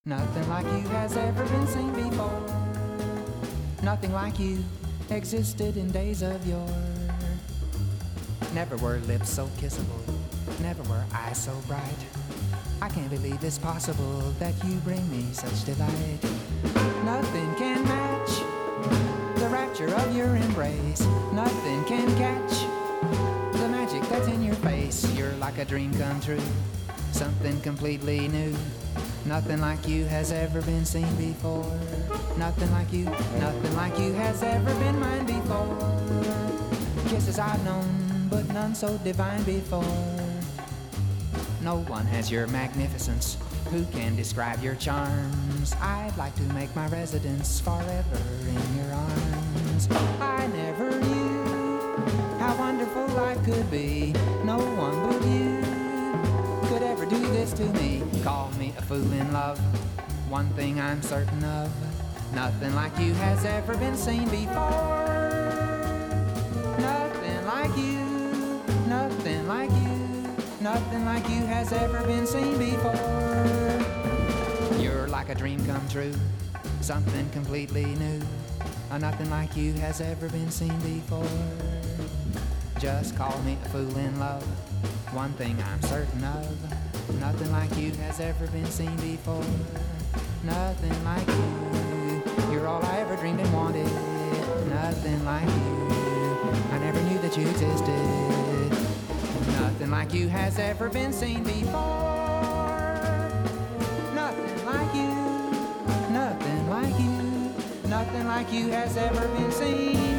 Nothing like you has ever been seen before. Nothing like you existed in days of yore. Never were lips so kissable, never were eyes so bright. I can't believe it's possible that you bring me such delight. Nothing can match the rapture of your embrace. Nothing can catch the magic that's in your face. You're like a dream come true, something completely new. Nothing like you has ever been seen before. Nothing like you has ever been mine before. Kisses I've known, but none so divine before. No one has your magnificence, who can describe your charms? I'd like to make my residence forever in your arms. I never knew how wonderful life could be. No one but you could ever do this to me. Call me a fool in love, one thing I'm certain of. Nothing like you has ever been seen before. Nothing like you, nothing like you, nothing like you has ever been seen before. You're like a dream come true, something completely new. Nothing like you has ever been seen before. Just call me a fool in love, one thing I'm certain of. Nothing like you has ever been seen before. Nothing like you, you're all I ever dreamed and wanted. Nothing like you, I never knew that you existed. Nothing like you has ever been seen before. Nothing like you, nothing like you, nothing like you has ever been seen